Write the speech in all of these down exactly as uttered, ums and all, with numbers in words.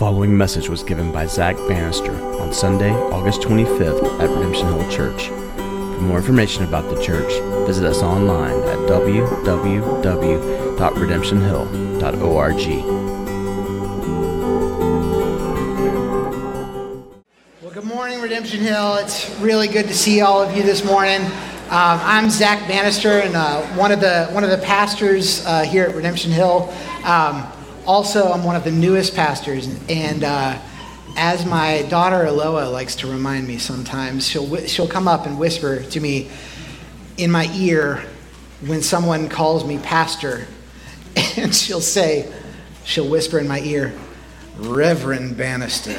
following message was given by Zach Bannister on Sunday, August twenty-fifth at Redemption Hill Church. For more information about the church, visit us online at w w w dot redemption hill dot org. Well, good morning, Redemption Hill. It's really good to see all of you this morning. Um, I'm Zach Bannister, and uh, one of the one of the pastors uh, here at Redemption Hill. Um, Also, I'm one of the newest pastors, and uh, as my daughter Aloha likes to remind me sometimes, she'll she'll come up and whisper to me in my ear when someone calls me pastor, and she'll say, she'll whisper in my ear, Reverend Bannister.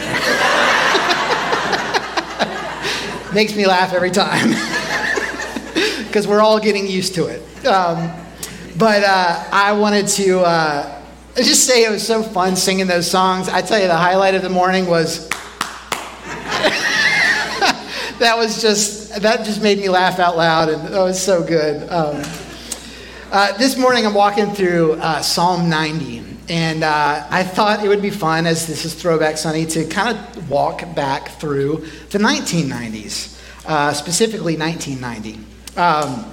Makes me laugh every time, because we're all getting used to it. Um, but uh, I wanted to... Uh, I just say it was so fun singing those songs. I tell you, the highlight of the morning was that was just that just made me laugh out loud, and that was so good. Um, uh, this morning, I'm walking through uh, Psalm ninety, and uh, I thought it would be fun, as this is Throwback Sunday, to kind of walk back through the nineteen nineties, uh, specifically nineteen ninety. Um,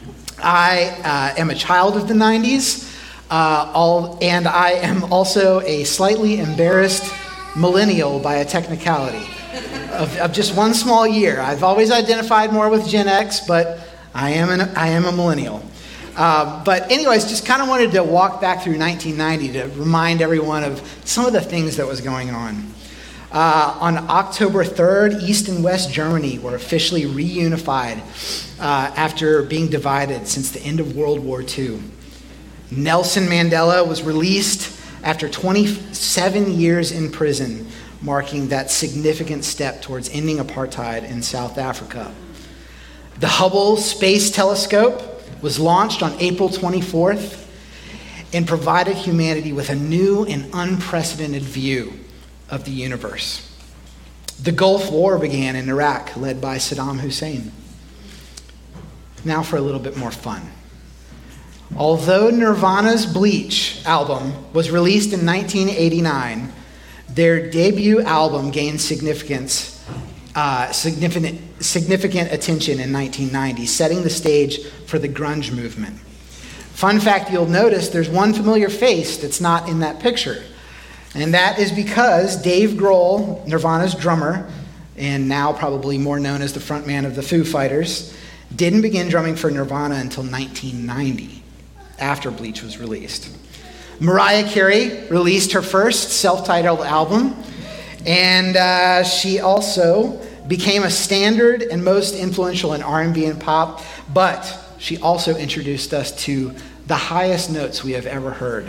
I uh, am a child of the nineties. Uh, all, and I am also a slightly embarrassed millennial by a technicality of, of just one small year. I've always identified more with Gen X, but I am an, I am a millennial. Uh, but anyways, just kind of wanted to walk back through nineteen ninety to remind everyone of some of the things that was going on. Uh, on October third, East and West Germany were officially reunified uh, after being divided since the end of World War Two. Nelson Mandela was released after twenty-seven years in prison, marking that significant step towards ending apartheid in South Africa. The Hubble Space Telescope was launched on April twenty-fourth and provided humanity with a new and unprecedented view of the universe. The Gulf War began in Iraq, led by Saddam Hussein. Now for a little bit more fun. Although Nirvana's Bleach album was released in nineteen eighty-nine, their debut album gained significance, uh, significant, significant attention in nineteen ninety, setting the stage for the grunge movement. Fun fact, you'll notice there's one familiar face that's not in that picture, and that is because Dave Grohl, Nirvana's drummer, and now probably more known as the frontman of the Foo Fighters, didn't begin drumming for Nirvana until nineteen ninety. After Bleach was released. Mariah Carey released her first self-titled album, and uh, she also became a standard and most influential in R and B and pop, but she also introduced us to the highest notes we have ever heard.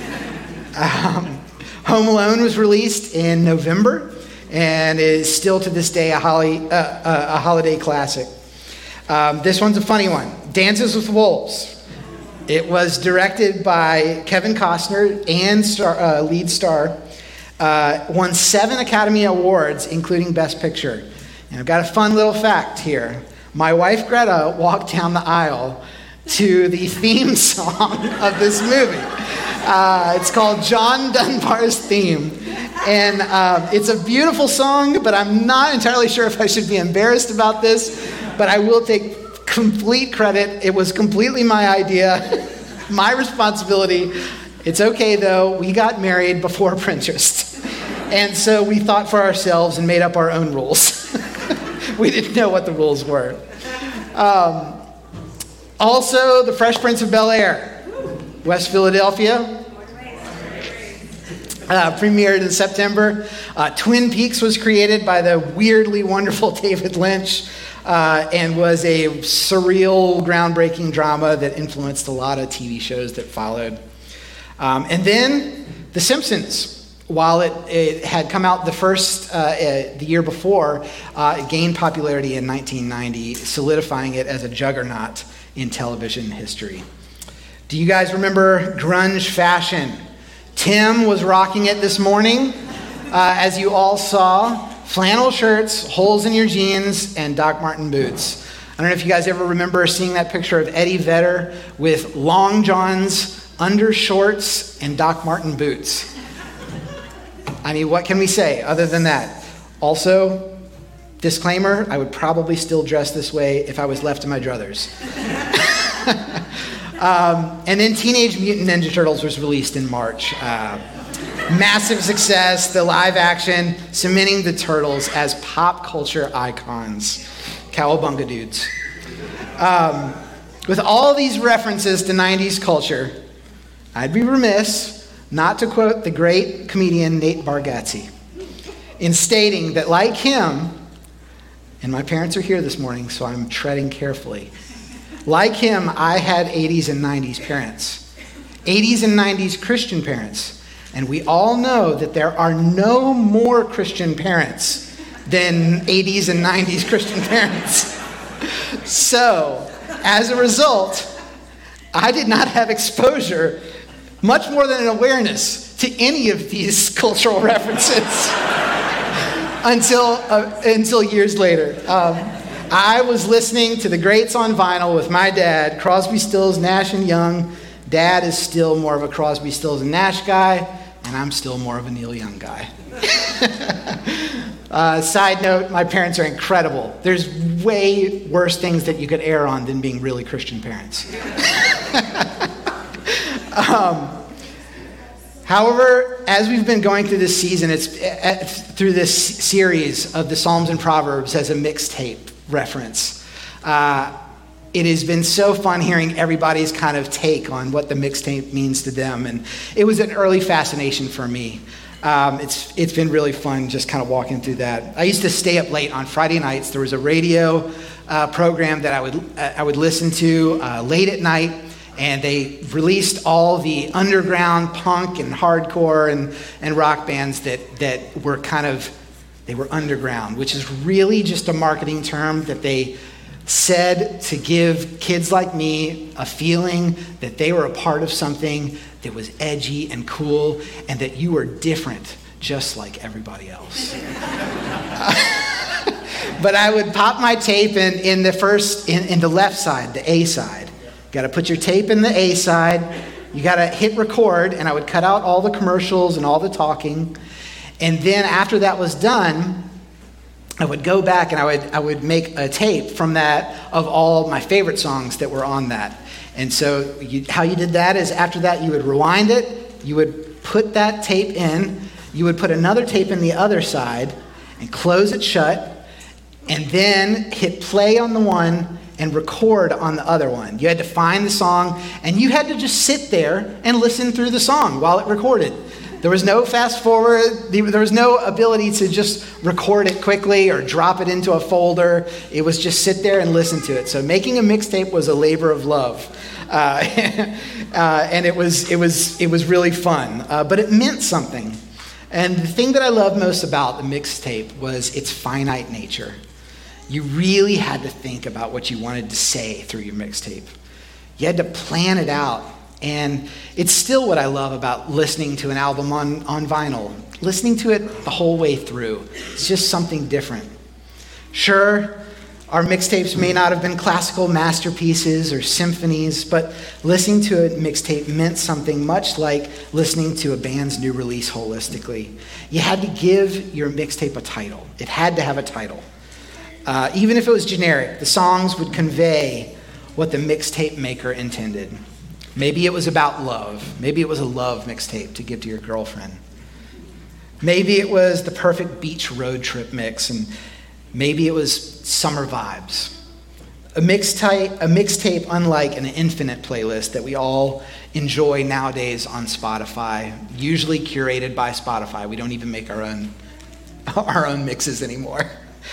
um, Home Alone was released in November, and is still to this day a, holly, uh, uh, a holiday classic. Um, this one's a funny one. Dances with Wolves. It was directed by Kevin Costner and star, uh, lead star. Uh, won seven Academy Awards, including Best Picture. And I've got a fun little fact here. My wife Greta walked down the aisle to the theme song of this movie. Uh, it's called John Dunbar's Theme. And uh, it's a beautiful song, but I'm not entirely sure if I should be embarrassed about this. But I will take complete credit. It was completely my idea, my responsibility. It's okay though, we got married before Pinterest. And so we thought for ourselves and made up our own rules. We didn't know what the rules were. Um, also, The Fresh Prince of Bel-Air, West Philadelphia. Uh, premiered in September. Uh, Twin Peaks was created by the weirdly wonderful David Lynch. Uh, and was a surreal, groundbreaking drama that influenced a lot of T V shows that followed. Um, and then The Simpsons, while it, it had come out the first, uh, uh, the year before, uh, it gained popularity in nineteen ninety, solidifying it as a juggernaut in television history. Do you guys remember grunge fashion? Tim was rocking it this morning, uh, as you all saw. Flannel shirts, holes in your jeans, and Doc Marten boots. I don't know if you guys ever remember seeing that picture of Eddie Vedder with long johns, undershorts, and Doc Marten boots. I mean, what can we say other than that? Also, disclaimer, I would probably still dress this way if I was left to my druthers. um, and then Teenage Mutant Ninja Turtles was released in March. Uh, massive success, the live action, cementing the Turtles as pop culture icons. Cowabunga dudes. Um, with all these references to nineties culture, I'd be remiss not to quote the great comedian Nate Bargatze in stating that, like him, and my parents are here this morning, so I'm treading carefully. Like him, I had eighties and nineties parents, eighties and nineties Christian parents, and we all know that there are no more Christian parents than eighties and nineties Christian parents. So, as a result, I did not have exposure, much more than an awareness, to any of these cultural references until uh, until years later. Um, I was listening to the greats on vinyl with my dad, Crosby, Stills, Nash and Young. Dad is still more of a Crosby, Stills and Nash guy, and I'm still more of a Neil Young guy. uh, side note, my parents are incredible. There's way worse things that you could err on than being really Christian parents. um, However, as we've been going through this season, it's uh, through this series of the Psalms and Proverbs as a mixtape reference. Uh, it has been so fun hearing everybody's kind of take on what the mixtape means to them, and it was an early fascination for me. Um, it's it's been really fun just kind of walking through that. I used to stay up late on Friday nights. There was a radio uh, program that I would uh, I would listen to uh, late at night. And they released all the underground punk and hardcore and, and rock bands that, that were kind of, they were underground, which is really just a marketing term that they said to give kids like me a feeling that they were a part of something that was edgy and cool and that you were different, just like everybody else. But I would pop my tape in, in the first, in, in the left side, the A side. You got to put your tape in the A side. You got to hit record, and I would cut out all the commercials and all the talking. And then after that was done, I would go back and I would I would make a tape from that of all my favorite songs that were on that. And so you, how you did that is after that you would rewind it, you would put that tape in, you would put another tape in the other side and close it shut, and then hit play on the one and record on the other one. You had to find the song, and you had to just sit there and listen through the song while it recorded. There was no fast forward. There was no ability to just record it quickly or drop it into a folder. It was just sit there and listen to it. So making a mixtape was a labor of love. Uh, uh, and it was, it was, it was really fun, uh, but it meant something. And the thing that I love most about the mixtape was its finite nature. You really had to think about what you wanted to say through your mixtape. You had to plan it out. And it's still what I love about listening to an album on, on vinyl. Listening to it the whole way through. It's just something different. Sure, our mixtapes may not have been classical masterpieces or symphonies, but listening to a mixtape meant something much like listening to a band's new release holistically. You had to give your mixtape a title. It had to have a title. Uh, even if it was generic, the songs would convey what the mixtape maker intended. Maybe it was about love. Maybe it was a love mixtape to give to your girlfriend. Maybe it was the perfect beach road trip mix, and maybe it was summer vibes. A mixtape, a mixtape unlike an infinite playlist that we all enjoy nowadays on Spotify, usually curated by Spotify. We don't even make our own, our own mixes anymore.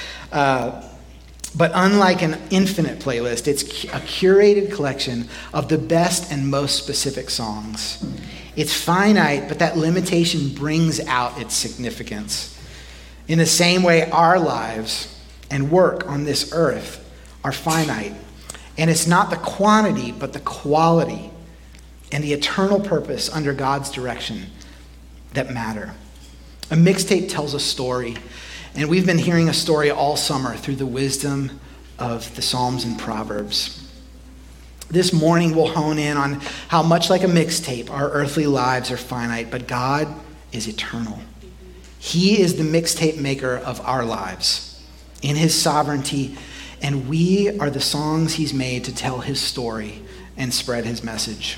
Uh, but unlike an infinite playlist, it's a curated collection of the best and most specific songs. It's finite, but that limitation brings out its significance. In the same way, our lives and work on this earth are finite. And it's not the quantity, but the quality and the eternal purpose under God's direction that matter. A mixtape tells a story. And we've been hearing a story all summer through the wisdom of the Psalms and Proverbs. This morning we'll hone in on how much like a mixtape, our earthly lives are finite, but God is eternal. He is the mixtape maker of our lives in his sovereignty, and we are the songs he's made to tell his story and spread his message.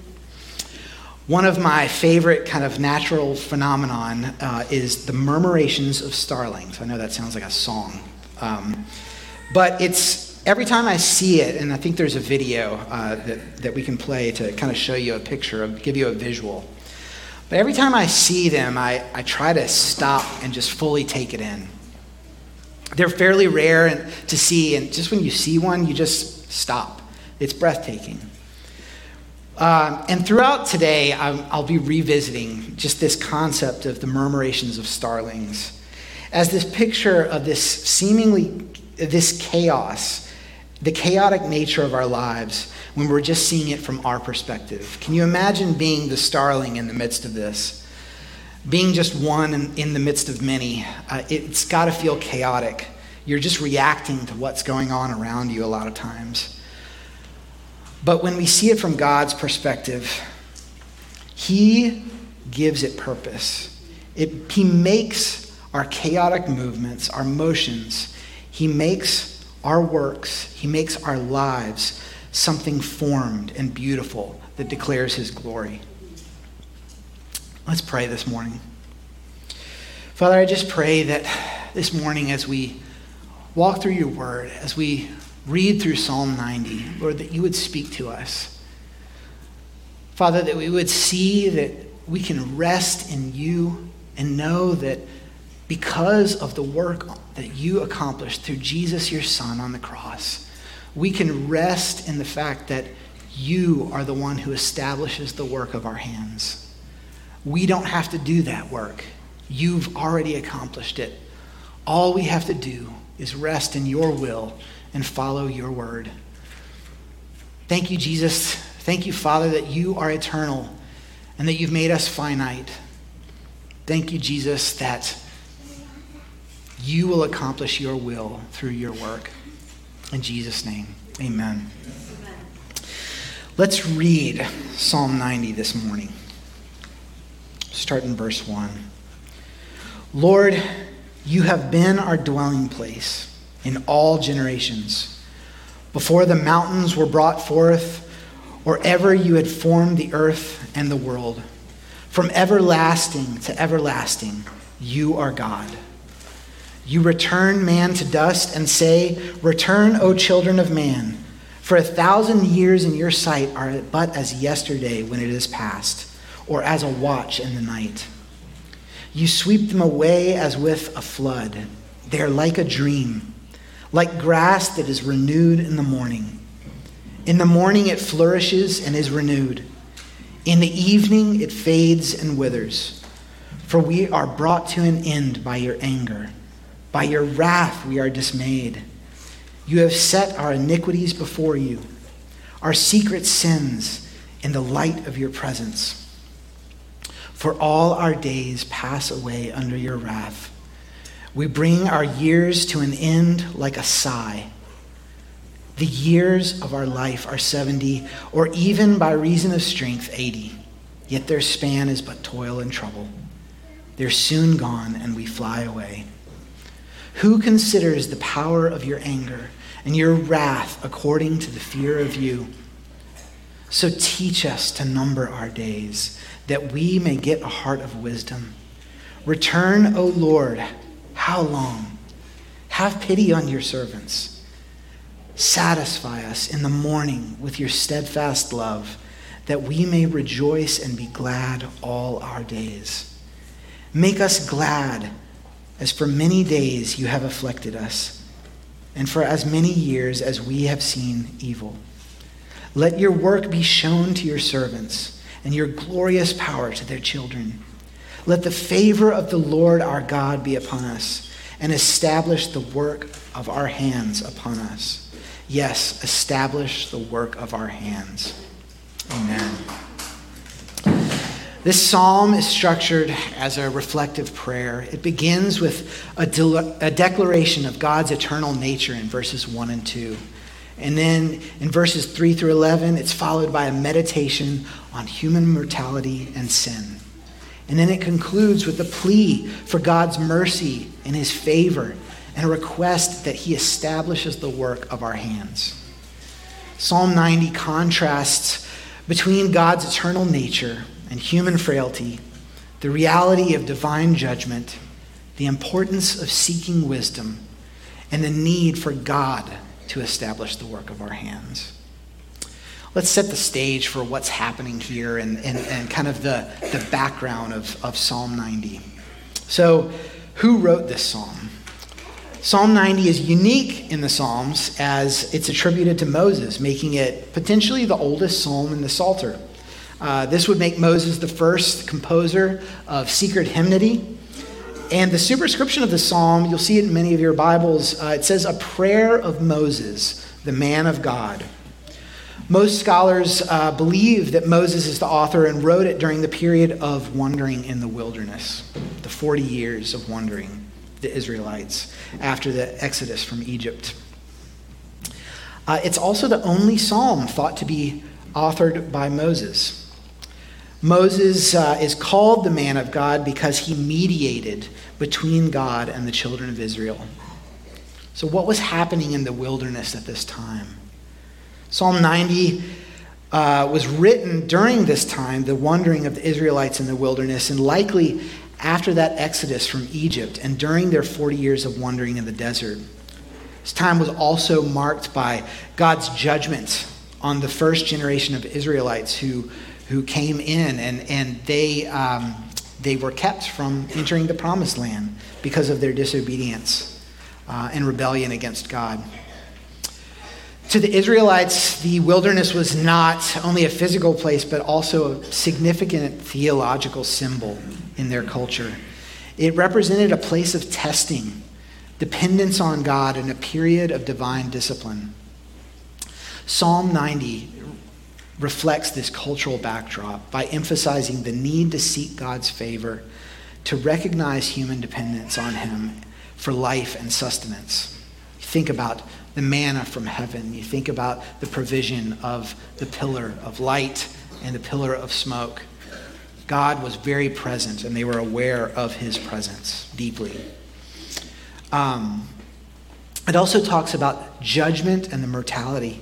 One of my favorite kind of natural phenomenon uh, is the murmurations of starlings. I know that sounds like a song, um, but it's every time I see it, and I think there's a video uh, that, that we can play to kind of show you a picture, of, give you a visual. But every time I see them, I, I try to stop and just fully take it in. They're fairly rare and, to see, and just when you see one, you just stop. It's breathtaking. Um, and throughout today, I'm, I'll be revisiting just this concept of the murmurations of starlings as this picture of this seemingly, this chaos, the chaotic nature of our lives when we're just seeing it from our perspective. Can you imagine being the starling in the midst of this? Being just one in, in the midst of many. Uh, it's got to feel chaotic. You're just reacting to what's going on around you a lot of times. But when we see it from God's perspective, he gives it purpose. It, he makes our chaotic movements, our motions, he makes our works, he makes our lives something formed and beautiful that declares his glory. Let's pray this morning. Father, I just pray that this morning as we walk through your word, as we read through Psalm ninety, Lord, that you would speak to us. Father, that we would see that we can rest in you and know that because of the work that you accomplished through Jesus, your Son, on the cross, we can rest in the fact that you are the one who establishes the work of our hands. We don't have to do that work. You've already accomplished it. All we have to do is rest in your will and follow your word. Thank you, Jesus. Thank you, Father, that you are eternal and that you've made us finite. Thank you, Jesus, that you will accomplish your will through your work. In Jesus' name, amen. Amen. Let's read Psalm ninety this morning. Start in verse one. Lord, you have been our dwelling place in all generations. Before the mountains were brought forth, or ever you had formed the earth and the world. From everlasting to everlasting, you are God. You return man to dust and say, return, O children of man. For a thousand years in your sight are but as yesterday when it is past, or as a watch in the night. You sweep them away as with a flood. They are like a dream, like grass that is renewed in the morning. In the morning it flourishes and is renewed. In the evening it fades and withers. For we are brought to an end by your anger. By your wrath we are dismayed. You have set our iniquities before you, our secret sins in the light of your presence. For all our days pass away under your wrath. We bring our years to an end like a sigh. The years of our life are seventy, or even by reason of strength eighty. Yet their span is but toil and trouble. They're soon gone and we fly away. Who considers the power of your anger and your wrath according to the fear of you? So teach us to number our days, that we may get a heart of wisdom. Return, O Lord, how long? Have pity on your servants. Satisfy us in the morning with your steadfast love, that we may rejoice and be glad all our days. Make us glad, as for many days you have afflicted us, and for as many years as we have seen evil. Let your work be shown to your servants, and your glorious power to their children. Let the favor of the Lord our God be upon us, and establish the work of our hands upon us. Yes, establish the work of our hands. Amen. This psalm is structured as a reflective prayer. It begins with a, de- a declaration of God's eternal nature in verses one and two. And then in verses three through eleven, it's followed by a meditation on human mortality and sin. And then it concludes with a plea for God's mercy and his favor and a request that he establishes the work of our hands. Psalm ninety contrasts between God's eternal nature and human frailty, the reality of divine judgment, the importance of seeking wisdom, and the need for God to establish the work of our hands. Let's set the stage for what's happening here and, and, and kind of the, the background of, of Psalm ninety. So, who wrote this psalm? Psalm ninety is unique in the Psalms as it's attributed to Moses, making it potentially the oldest psalm in the Psalter. Uh, this would make Moses the first composer of secret hymnody. And the superscription of the psalm, you'll see it in many of your Bibles, uh, it says, a prayer of Moses, the man of God. Most scholars uh, believe that Moses is the author and wrote it during the period of wandering in the wilderness, the forty years of wandering the Israelites after the exodus from Egypt. Uh, it's also the only psalm thought to be authored by Moses. Moses uh, is called the man of God because he mediated between God and the children of Israel. So what was happening in the wilderness at this time? Psalm ninety uh, was written during this time, the wandering of the Israelites in the wilderness, and likely after that exodus from Egypt and during their forty years of wandering in the desert. This time was also marked by God's judgment on the first generation of Israelites who, who came in and, and they, um, they were kept from entering the promised land because of their disobedience uh, and rebellion against God. To the Israelites, the wilderness was not only a physical place, but also a significant theological symbol in their culture. It represented a place of testing, dependence on God, and a period of divine discipline. Psalm ninety reflects this cultural backdrop by emphasizing the need to seek God's favor, to recognize human dependence on him for life and sustenance. Think about the manna from heaven. You think about the provision of the pillar of light and the pillar of smoke. God was very present, and they were aware of his presence deeply. Um, it also talks about judgment and the mortality.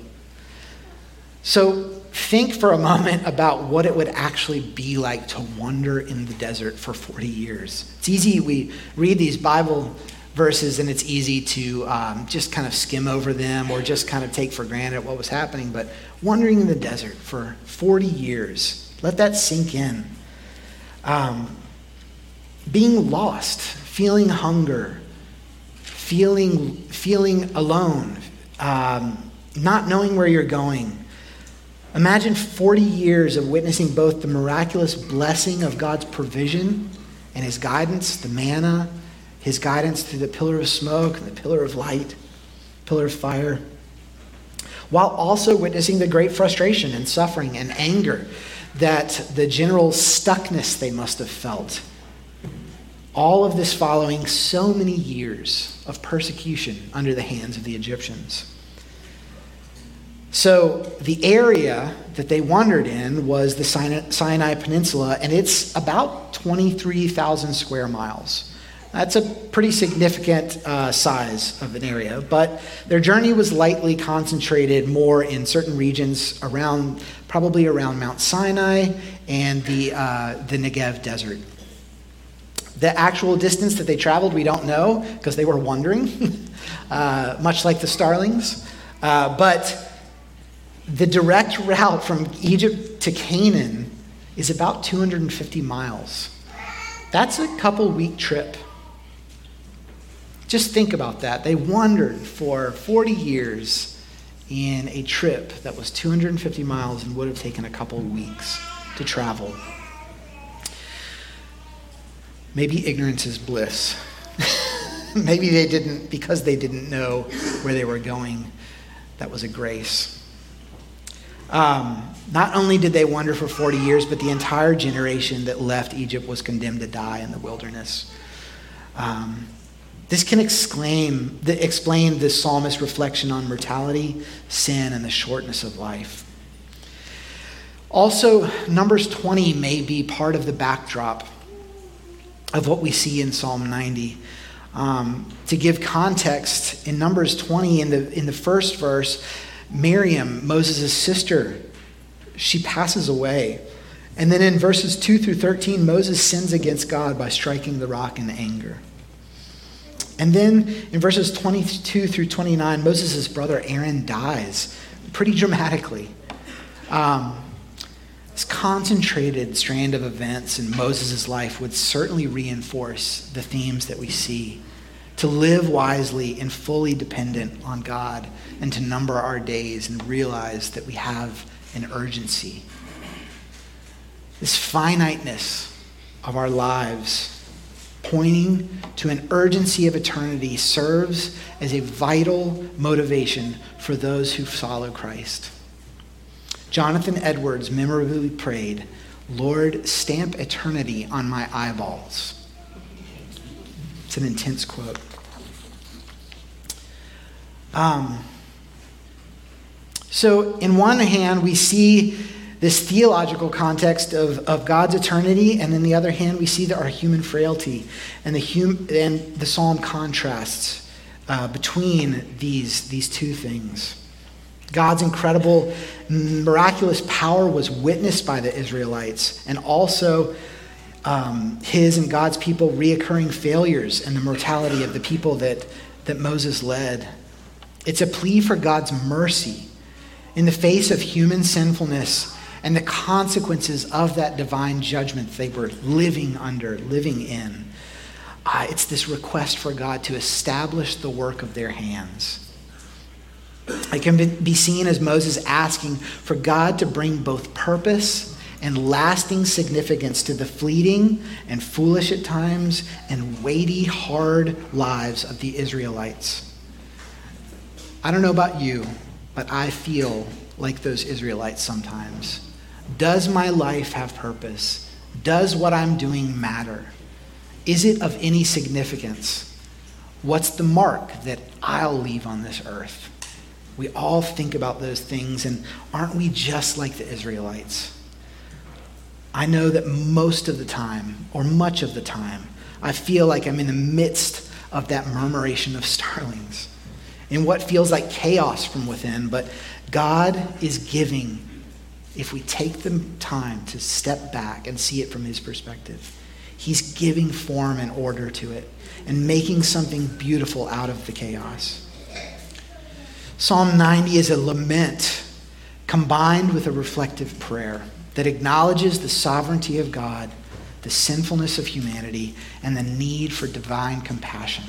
So think for a moment about what it would actually be like to wander in the desert for forty years. It's easy, we read these Bible verses and it's easy to um, just kind of skim over them or just kind of take for granted what was happening. But wandering in the desert for forty years, let that sink in. Um, being lost, feeling hunger, feeling feeling alone, um, not knowing where you're going. Imagine forty years of witnessing both the miraculous blessing of God's provision and his guidance, the manna, his guidance through the pillar of smoke and the pillar of light, pillar of fire, while also witnessing the great frustration and suffering and anger that the general stuckness they must have felt. All of this following so many years of persecution under the hands of the Egyptians. So the area that they wandered in was the Sinai Peninsula, and it's about twenty-three thousand square miles. That's a pretty significant uh, size of an area, but their journey was likely concentrated more in certain regions around, probably around Mount Sinai and the uh, the Negev desert. The actual distance that they traveled, we don't know because they were wandering, uh, much like the starlings. Uh, but the direct route from Egypt to Canaan is about two hundred fifty miles. That's a couple week trip. Just think about that. They wandered for forty years in a trip that was two hundred fifty miles and would have taken a couple weeks to travel. Maybe ignorance is bliss. Maybe they didn't, because they didn't know where they were going. That was a grace. Um, not only did they wander for forty years, but the entire generation that left Egypt was condemned to die in the wilderness. Um, this can exclaim, the, explain the psalmist's reflection on mortality, sin, and the shortness of life. Also, Numbers twenty may be part of the backdrop of what we see in Psalm ninety. Um, to give context, in Numbers twenty, in the in the first verse, Miriam, Moses' sister, she passes away. And then in verses two through thirteen, Moses sins against God by striking the rock in anger. And then in verses twenty-two through twenty-nine, Moses' brother Aaron dies pretty dramatically. Um, this concentrated strand of events in Moses' life would certainly reinforce the themes that we see. To live wisely and fully dependent on God, and to number our days and realize that we have an urgency. This finiteness of our lives, pointing to an urgency of eternity, serves as a vital motivation for those who follow Christ. Jonathan Edwards memorably prayed, "Lord, stamp eternity on my eyeballs." It's an intense quote. Um, so, in one hand, we see this theological context of, of God's eternity, and in the other hand, we see that our human frailty, and the hum, and the psalm contrasts uh, between these, these two things. God's incredible, miraculous power was witnessed by the Israelites, and also um, his and God's people reoccurring failures and the mortality of the people that, that Moses led. It's a plea for God's mercy in the face of human sinfulness and the consequences of that divine judgment they were living under, living in. Uh, it's this request for God to establish the work of their hands. It can be seen as Moses asking for God to bring both purpose and lasting significance to the fleeting and foolish at times and weighty, hard lives of the Israelites. I don't know about you, but I feel like those Israelites sometimes. Does my life have purpose? Does what I'm doing matter? Is it of any significance? What's the mark that I'll leave on this earth? We all think about those things, and aren't we just like the Israelites? I know that most of the time, or much of the time, I feel like I'm in the midst of that murmuration of starlings, in what feels like chaos from within, but God is giving, if we take the time to step back and see it from his perspective, he's giving form and order to it and making something beautiful out of the chaos. Psalm ninety is a lament combined with a reflective prayer that acknowledges the sovereignty of God, the sinfulness of humanity, and the need for divine compassion.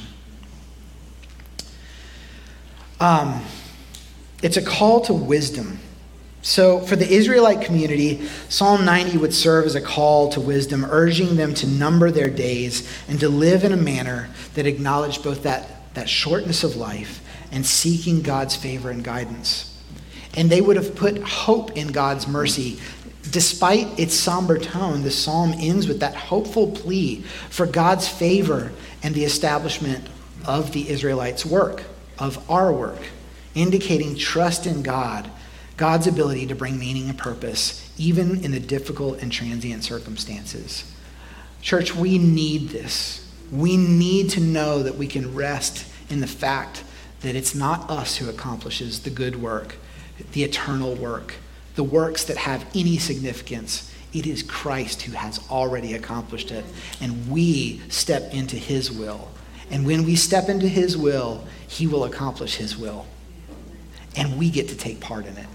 Um, it's a call to wisdom. So for the Israelite community, Psalm ninety would serve as a call to wisdom, urging them to number their days and to live in a manner that acknowledged both that, that shortness of life and seeking God's favor and guidance. And they would have put hope in God's mercy. Despite its somber tone, the psalm ends with that hopeful plea for God's favor and the establishment of the Israelites' work, of our work, indicating trust in God, God's ability to bring meaning and purpose, even in the difficult and transient circumstances. Church, we need this. We need to know that we can rest in the fact that it's not us who accomplishes the good work, the eternal work, the works that have any significance. It is Christ who has already accomplished it, and we step into his will. And when we step into his will, he will accomplish his will, and we get to take part in it.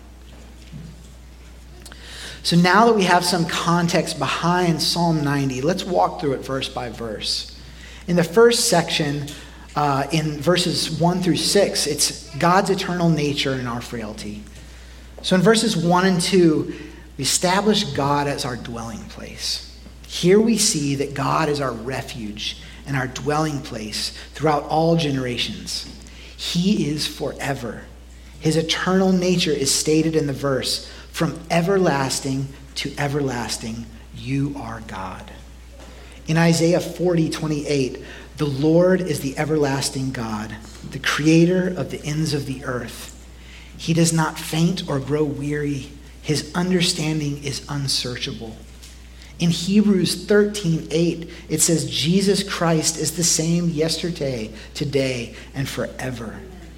So now that we have some context behind Psalm ninety, let's walk through it verse by verse. In the first section, uh, in verses one through six, it's God's eternal nature and our frailty. So in verses one and two, we establish God as our dwelling place. Here we see that God is our refuge and our dwelling place throughout all generations. He is forever. His eternal nature is stated in the verse, from everlasting to everlasting, you are God. In Isaiah forty twenty-eight, the Lord is the everlasting God, the creator of the ends of the earth. He does not faint or grow weary. His understanding is unsearchable. In Hebrews thirteen eight, it says, Jesus Christ is the same yesterday, today, and forever.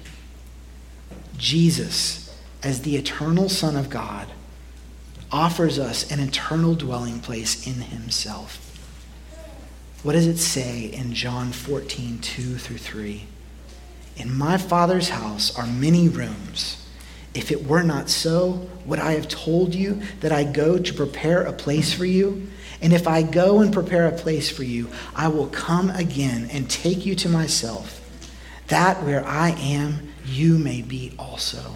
Jesus, as the eternal Son of God, offers us an eternal dwelling place in himself. What does it say in John fourteen two through three? In my Father's house are many rooms. If it were not so, would I have told you that I go to prepare a place for you? And if I go and prepare a place for you, I will come again and take you to myself, that where I am, you may be also.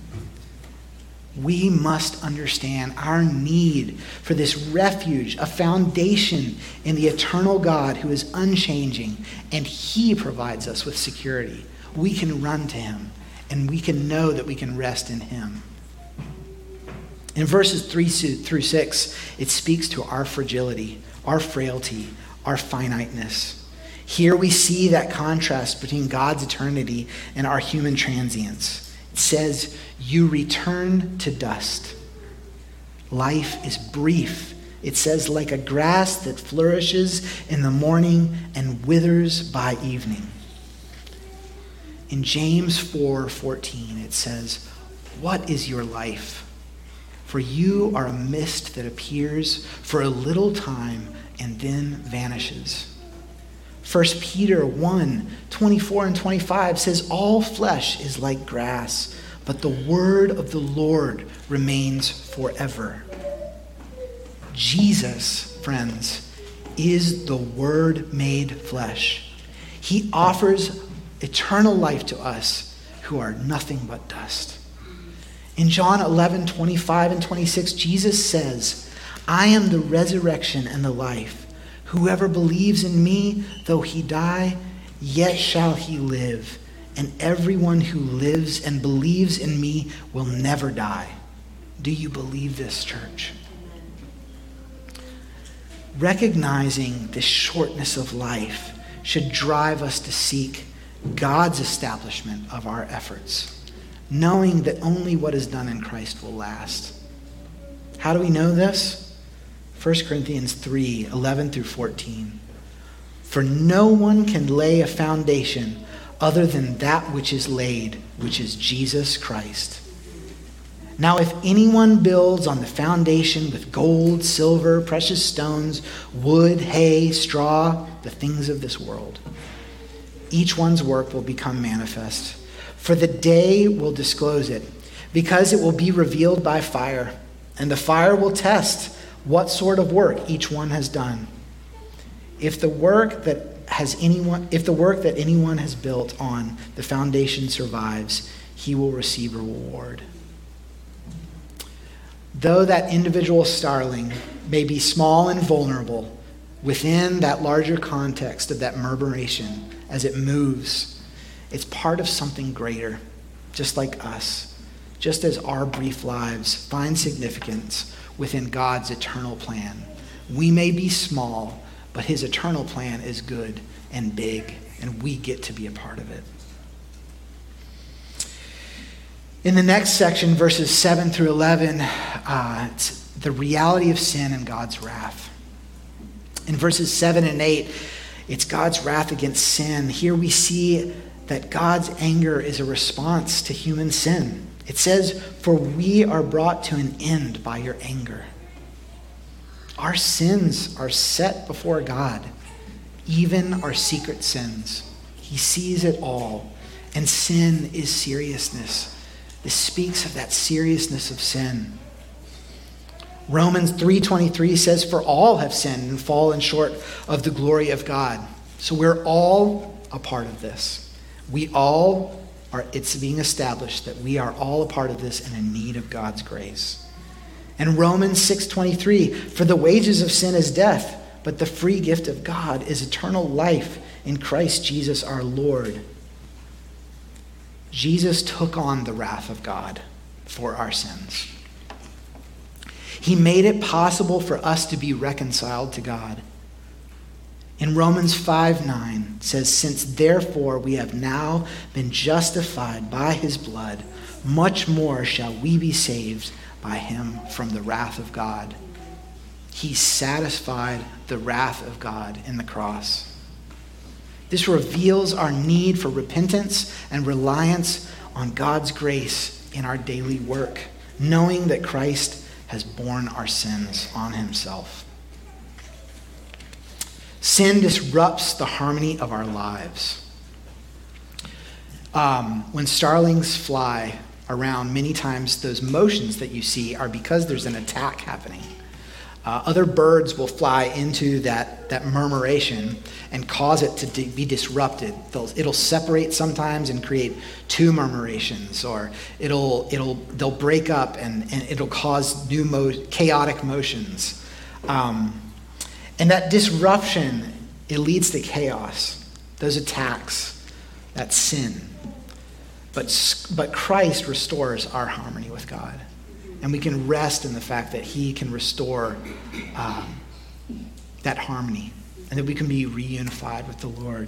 We must understand our need for this refuge, a foundation in the eternal God who is unchanging, and he provides us with security. We can run to him, and we can know that we can rest in him. In verses three through six, it speaks to our fragility, our frailty, our finiteness. Here we see that contrast between God's eternity and our human transience. It says, you return to dust. Life is brief. It says, like a grass that flourishes in the morning and withers by evening. In James four fourteen, it says, what is your life? For you are a mist that appears for a little time and then vanishes. First Peter one twenty-four and twenty-five says, all flesh is like grass, but the word of the Lord remains forever. Jesus, friends, is the Word made flesh. He offers eternal life to us who are nothing but dust. In John eleven twenty-five and twenty-six, Jesus says, I am the resurrection and the life. Whoever believes in me, though he die, yet shall he live. And everyone who lives and believes in me will never die. Do you believe this, church? Recognizing the shortness of life should drive us to seek God's establishment of our efforts, knowing that only what is done in Christ will last. How do we know this? First Corinthians three eleven through fourteen. For no one can lay a foundation other than that which is laid, which is Jesus Christ. Now, if anyone builds on the foundation with gold, silver, precious stones, wood, hay, straw, the things of this world, each one's work will become manifest, for the day will disclose it, because it will be revealed by fire, and the fire will test what sort of work each one has done. If the work that has anyone, if the work that anyone has built on the foundation survives, he will receive a reward. Though that individual starling may be small and vulnerable within that larger context of that murmuration as it moves, it's part of something greater, just like us, just as our brief lives find significance within God's eternal plan. We may be small, but his eternal plan is good and big, and we get to be a part of it. In the next section, verses seven through eleven, uh, it's the reality of sin and God's wrath. In verses seven and eight, it's God's wrath against sin. Here we see that God's anger is a response to human sin. It says, for we are brought to an end by your anger. Our sins are set before God, even our secret sins. He sees it all, and sin is seriousness. This speaks of that seriousness of sin. Romans three twenty-three says, for all have sinned and fallen short of the glory of God. So we're all a part of this. We all are, it's being established that we are all a part of this and in need of God's grace. And Romans six twenty-three, for the wages of sin is death, but the free gift of God is eternal life in Christ Jesus our Lord. Jesus took on the wrath of God for our sins. He made it possible for us to be reconciled to God. In Romans five nine, it says, since therefore we have now been justified by his blood, much more shall we be saved by him from the wrath of God. he satisfied the wrath of God in the cross. This reveals our need for repentance and reliance on God's grace in our daily work, knowing that Christ has borne our sins on himself. Sin disrupts the harmony of our lives. Um, when starlings fly around, many times those motions that you see are because there's an attack happening. Uh, other birds will fly into that, that murmuration and cause it to di- be disrupted. They'll, it'll separate sometimes and create two murmurations, or it'll it'll they'll break up and, and it'll cause new mo- chaotic motions. Um, and that disruption, it leads to chaos. Those attacks, that sin. But but Christ restores our harmony with God. And we can rest in the fact that he can restore um, that harmony and that we can be reunified with the Lord.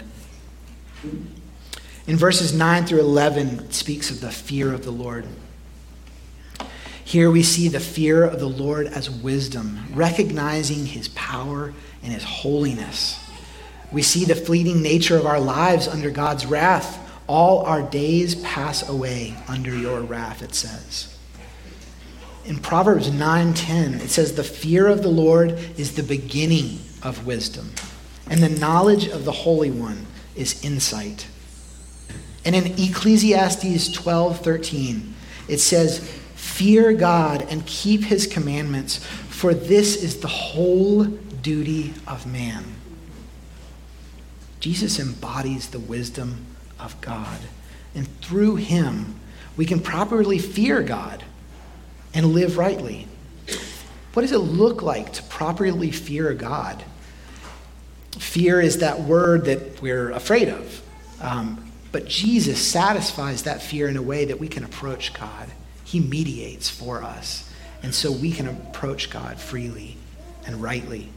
In verses nine through eleven, it speaks of the fear of the Lord. Here we see the fear of the Lord as wisdom, recognizing his power and his holiness. We see the fleeting nature of our lives under God's wrath. All our days pass away under your wrath, it says. In Proverbs nine ten, it says, the fear of the Lord is the beginning of wisdom, and the knowledge of the Holy One is insight. And in Ecclesiastes twelve thirteen, it says, fear God and keep his commandments, for this is the whole duty of man. Jesus embodies the wisdom of God, and through him, we can properly fear God and live rightly. What does it look like to properly fear God? Fear is that word that we're afraid of. Um, but Jesus satisfies that fear in a way that we can approach God. He mediates for us. And so we can approach God freely and rightly.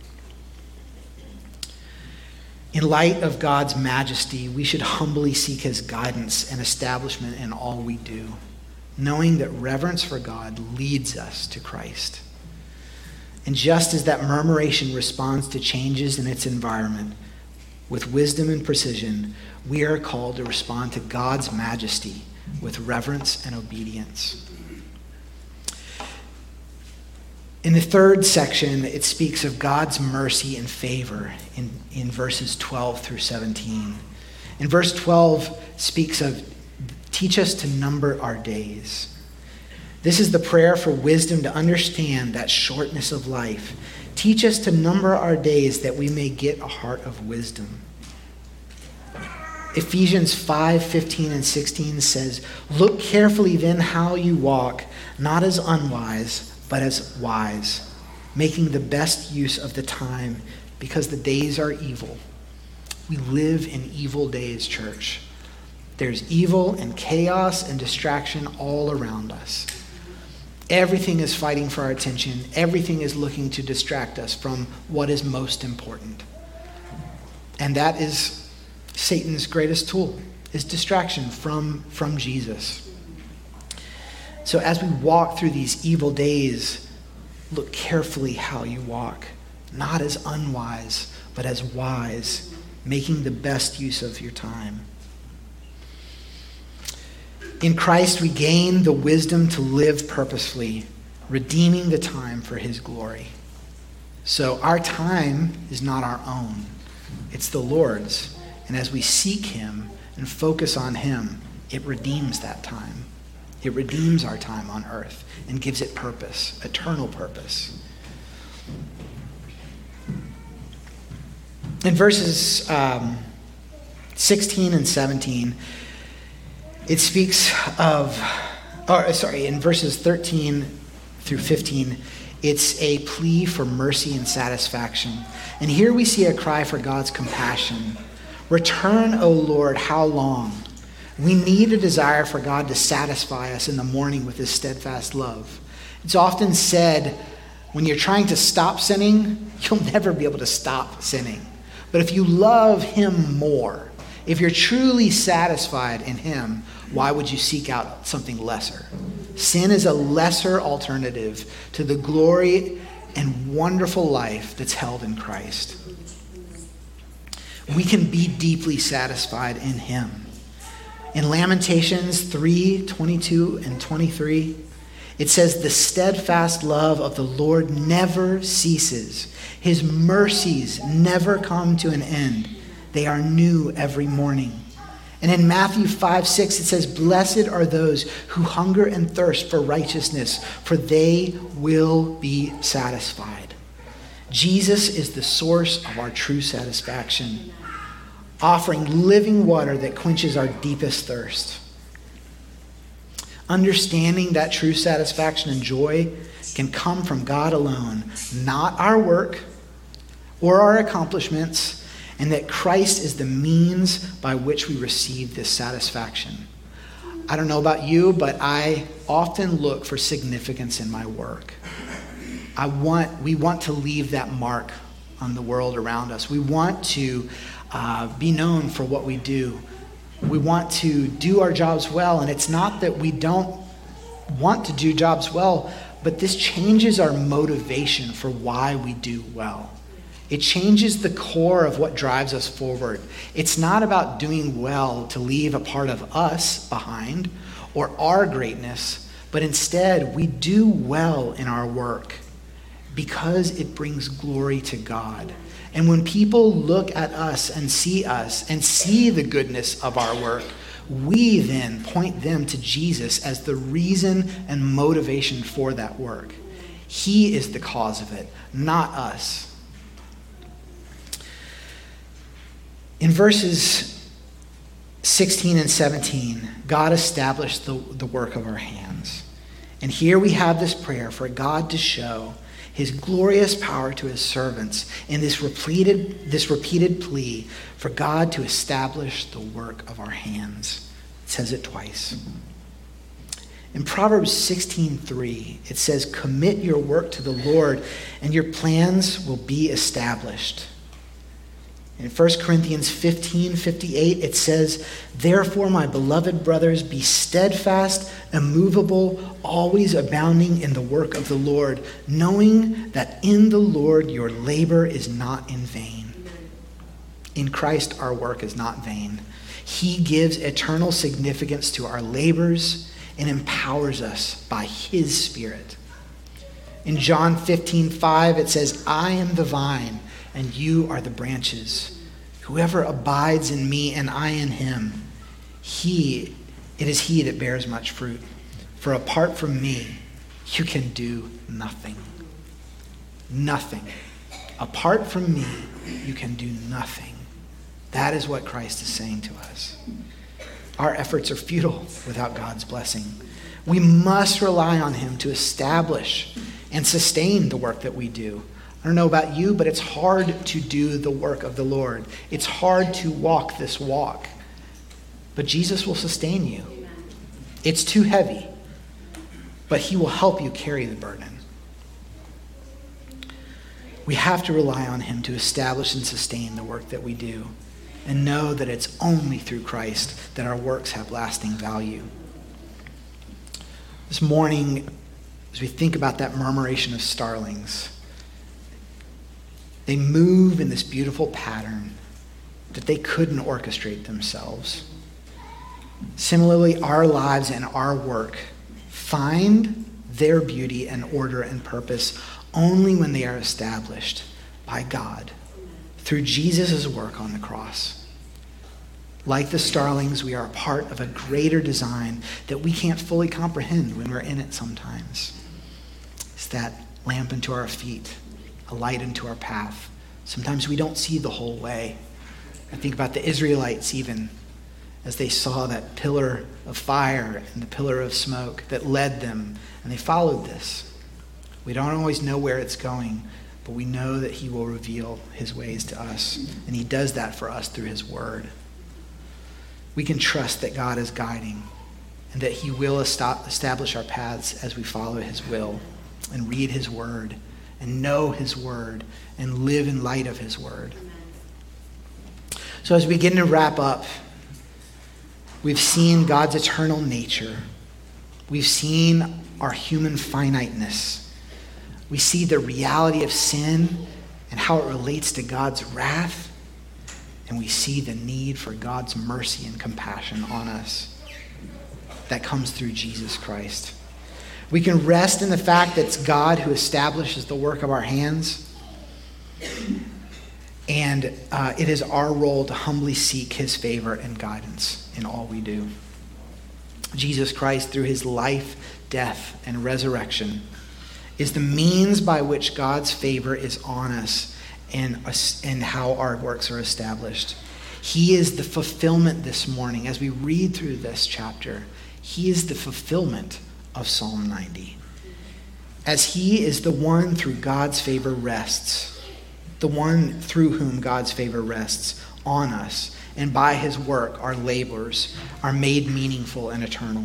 In light of God's majesty, we should humbly seek his guidance and establishment in all we do, knowing that reverence for God leads us to Christ. And just as that murmuration responds to changes in its environment, with wisdom and precision, we are called to respond to God's majesty with reverence and obedience. In the third section, it speaks of God's mercy and favor in, in verses twelve through seventeen. In verse twelve, speaks of, teach us to number our days. This is the prayer for wisdom to understand that shortness of life. Teach us to number our days that we may get a heart of wisdom. Ephesians five fifteen and sixteen says, look carefully then how you walk, not as unwise, but as wise, making the best use of the time, because the days are evil. We live in evil days, church. There's evil and chaos and distraction all around us. Everything is fighting for our attention. Everything is looking to distract us from what is most important. And that is Satan's greatest tool, is distraction from, from Jesus. So as we walk through these evil days, look carefully how you walk, not as unwise, but as wise, making the best use of your time. In Christ, we gain the wisdom to live purposefully, redeeming the time for his glory. So our time is not our own. It's the Lord's. And as we seek him and focus on him, it redeems that time. It redeems our time on earth and gives it purpose, eternal purpose. In verses um, sixteen and seventeen, it speaks of, or sorry, in verses thirteen through fifteen, it's a plea for mercy and satisfaction. And here we see a cry for God's compassion. Return, O Lord, how long? We need a desire for God to satisfy us in the morning with his steadfast love. It's often said, when you're trying to stop sinning, you'll never be able to stop sinning. But if you love him more, if you're truly satisfied in him, why would you seek out something lesser? Sin is a lesser alternative to the glory and wonderful life that's held in Christ. We can be deeply satisfied in him. In Lamentations three, twenty-two and twenty-three, it says, the steadfast love of the Lord never ceases. His mercies never come to an end. They are new every morning. And in Matthew five, six, it says, blessed are those who hunger and thirst for righteousness, for they will be satisfied. Jesus is the source of our true satisfaction, offering living water that quenches our deepest thirst. Understanding that true satisfaction and joy can come from God alone, not our work or our accomplishments, and that Christ is the means by which we receive this satisfaction. I don't know about you, but I often look for significance in my work. I want, we want to leave that mark on the world around us. We want to uh, be known for what we do. We want to do our jobs well, and it's not that we don't want to do jobs well, but this changes our motivation for why we do well. It changes the core of what drives us forward. It's not about doing well to leave a part of us behind or our greatness, but instead we do well in our work because it brings glory to God. And when people look at us and see us and see the goodness of our work, we then point them to Jesus as the reason and motivation for that work. He is the cause of it, not us. In verses sixteen and seventeen, God established the, the work of our hands. And here we have this prayer for God to show his glorious power to his servants in this repeated, this repeated plea for God to establish the work of our hands. It says it twice. In Proverbs sixteen three, it says, commit your work to the Lord and your plans will be established. In First Corinthians fifteen fifty-eight, it says, therefore, my beloved brothers, be steadfast, immovable, always abounding in the work of the Lord, knowing that in the Lord your labor is not in vain. In Christ, our work is not vain. He gives eternal significance to our labors and empowers us by his Spirit. In John fifteen five, it says, I am the vine, and you are the branches. Whoever abides in me and I in him, he, it is he that bears much fruit. For apart from me, you can do nothing. Nothing. Apart from me, you can do nothing. That is what Christ is saying to us. Our efforts are futile without God's blessing. We must rely on him to establish and sustain the work that we do. I don't know about you, but it's hard to do the work of the Lord. It's hard to walk this walk. But Jesus will sustain you. It's too heavy, but he will help you carry the burden. We have to rely on him to establish and sustain the work that we do, and know that it's only through Christ that our works have lasting value. This morning, as we think about that murmuration of starlings, they move in this beautiful pattern that they couldn't orchestrate themselves. Similarly, our lives and our work find their beauty and order and purpose only when they are established by God through Jesus' work on the cross. Like the starlings, we are a part of a greater design that we can't fully comprehend when we're in it sometimes. It's that lamp unto our feet, a light into our path. Sometimes we don't see the whole way. I think about the Israelites even, as they saw that pillar of fire and the pillar of smoke that led them, and they followed this. We don't always know where it's going, but we know that he will reveal his ways to us, and he does that for us through his word. We can trust that God is guiding and that he will establish our paths as we follow his will and read his word and know his word and live in light of his word. So as we begin to wrap up, we've seen God's eternal nature. We've seen our human finiteness. We see the reality of sin and how it relates to God's wrath. And we see the need for God's mercy and compassion on us that comes through Jesus Christ. We can rest in the fact that it's God who establishes the work of our hands. And uh, it is our role to humbly seek his favor and guidance in all we do. Jesus Christ, through his life, death, and resurrection, is the means by which God's favor is on us and, and how our works are established. He is the fulfillment this morning. As we read through this chapter, he is the fulfillment of Psalm ninety. As he is the one through God's favor rests, the one through whom God's favor rests on us, and by his work our labors are made meaningful and eternal.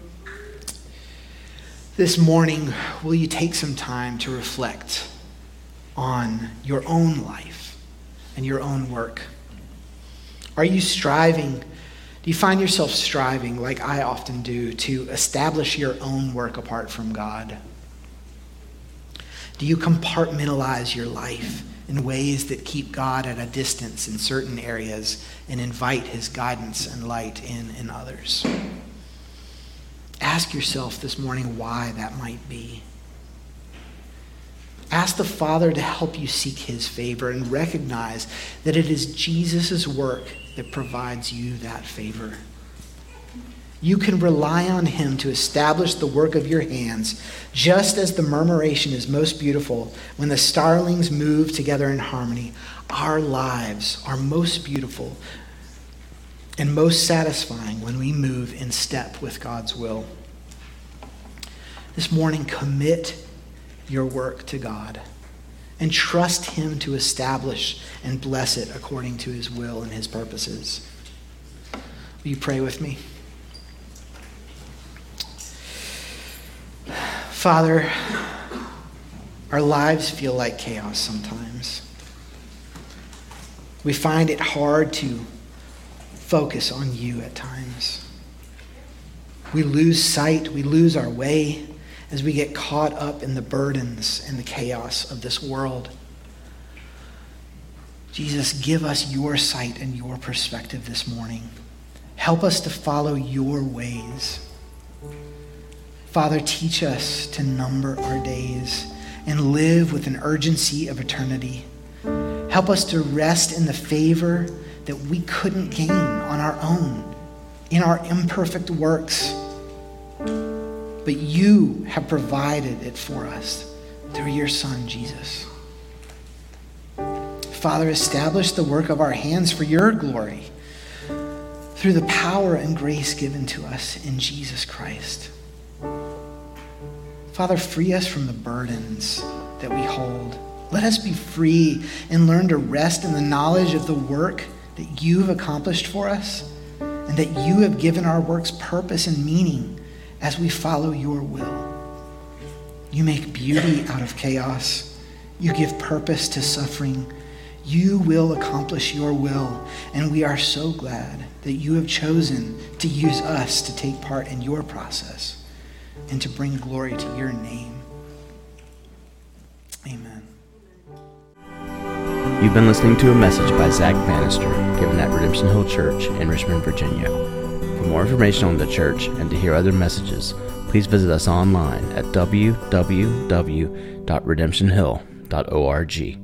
This morning, will you take some time to reflect on your own life and your own work? Are you striving, do you find yourself striving, like I often do, to establish your own work apart from God? Do you compartmentalize your life in ways that keep God at a distance in certain areas and invite his guidance and light in in others? Ask yourself this morning why that might be. Ask the Father to help you seek his favor and recognize that it is Jesus' work that provides you that favor. You can rely on him to establish the work of your hands, just as the murmuration is most beautiful when the starlings move together in harmony. Our lives are most beautiful and most satisfying when we move in step with God's will. This morning, commit your work to God and trust him to establish and bless it according to his will and his purposes. Will you pray with me? Father, our lives feel like chaos sometimes. We find it hard to focus on you at times. We lose sight, we lose our way as we get caught up in the burdens and the chaos of this world. Jesus, give us your sight and your perspective this morning. Help us to follow your ways. Father, teach us to number our days and live with an urgency of eternity. Help us to rest in the favor that we couldn't gain on our own, in our imperfect works. But you have provided it for us through your Son, Jesus. Father, establish the work of our hands for your glory through the power and grace given to us in Jesus Christ. Father, free us from the burdens that we hold. Let us be free and learn to rest in the knowledge of the work that you've accomplished for us and that you have given our works purpose and meaning as we follow your will. You make beauty out of chaos. You give purpose to suffering. You will accomplish your will, and we are so glad that you have chosen to use us to take part in your process and to bring glory to your name. Amen. You've been listening to a message by Zach Bannister, given at Redemption Hill Church in Richmond, Virginia. For more information on the church and to hear other messages, please visit us online at w w w dot redemption hill dot org.